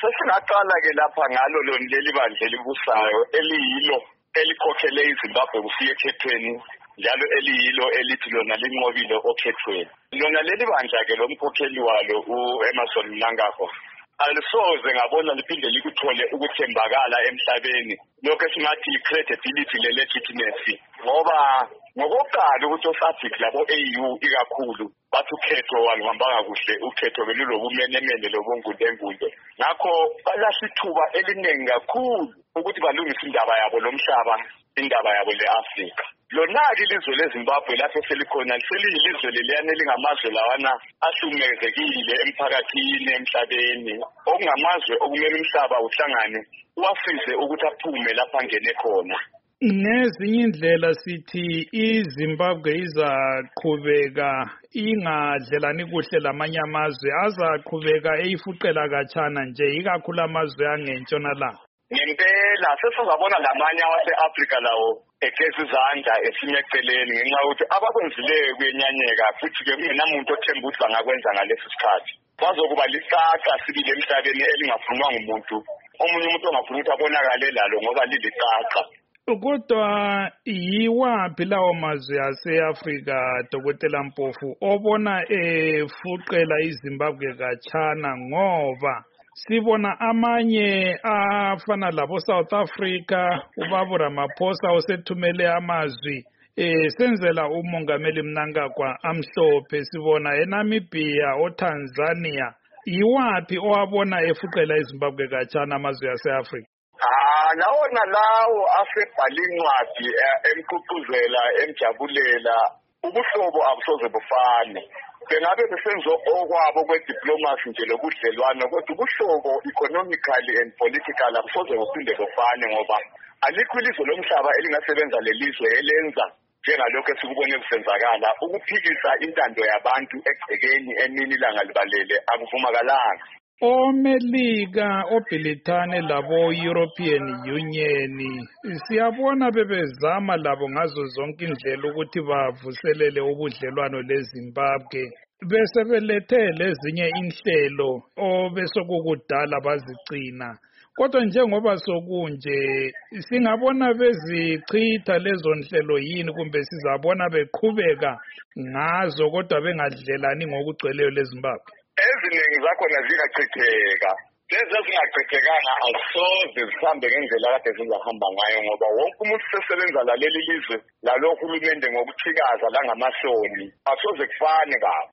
Sesingaqala-ke lapha ngalo leli bandla elibusayo eliyilo elikhokhele iZimbabwe kufika ekhethweni njalo eliyilo elithi lona linqobile okhethweni. Lona leli bandla-ke lomkhokheli walo u-Emmerson Mnangagwa alisoze ngabona liphinde likuthole ukuthembakala emhlabeni lokho esingathi i-credibility le-legitimacy ngoba ngokokuqala ukuthi oSADC labo-AU ikakhulu bathi ukhetho waluhambanga kuhle ukhetho belulobumenemene lobungundengunde ngakho balahla ithuba eliningi kakhulu ukuthi balungise indaba yabo lomhlaba indaba yabo le-Afrika. Lona-ke ilizwe leZimbabwe lapho selikhona seliyilizwe leliyana elingamazwe lawana ahlumezekile emphakathini emhlabeni okungamazwe okumele umhlaba uhlangane uwasize ukuthi aphume lapha angene khona. Ngezinye indlela sithi iZimbabwe izaqhubeka ingadlelani kuhle lamanye amazwe azaqhubeka eyifuqela katshana nje ikakhulu amazwe angentshonalanga. Ngempela sesizabona lamanye awase-Afrika lawo egeza izandla esinye eceleni ngenxa yokuthi abakwenzileyo kuyenyanyeka futhi-ke kungenamuntu othemba ukuthi bangakwenza ngalesi sikhathi. Bazokuba liqaqa sibili emhlabeni elingafunwa ngumuntu omunye umuntu ongafuna ukuthi abonakale lalo ngoba liliqaqa. Kodwa yiwaphi lawo mazwe ase-Afrika Dr. Mpofu obona efuqela iZimbabwe katshana ngoba sibona amanye afana labo South Africa ubaba Ramaphosa osethumele amazwi senzela umongameli Mnangagwa amhlophe sibona eNamibia oTanzania yiwaphi owabona efuqela iZimbabwe katshana amazwe ase-Afrika. Lawo asebhala incwadi emququzela emjabulela ubuhlobo abusoze bufane. Bengabe besenzo okwabo kwediplomasi nje lokudlelwana kodwa ubuhlobo economically and politically abusoze buphinde bufane ngoba alikho ilizwe lomhlaba elingasebenza lelizwe elenza njengalokho esikubone kusenzakala ukuphikisa intando yabantu egcekeni emini ilanga libalele akuvumakalanga. OMelika, oBrithani labo European Union siyabona bebezama labo ngazo zonke indlela ukuthi bavuselele ubudlelwano leZimbabwe bese belethe lezinye inhlelo obesokukudala bazigcina kodwa njengoba sokunje singabona bezichitha lezo nhlelo yini kumbe sizabona beqhubeka ngazo kodwa bengadlelani ngokugcweleyo leZimbabwe. Eziningi zakhona zingachitheka lezi ezingachithekanga asoze zihambe ngendlela kade zizahamba ngayo ngoba wonke umuntu sesebenza laleli lizwe lalo hulumende ngokuthikaza langamahloni asoze kufane kabi.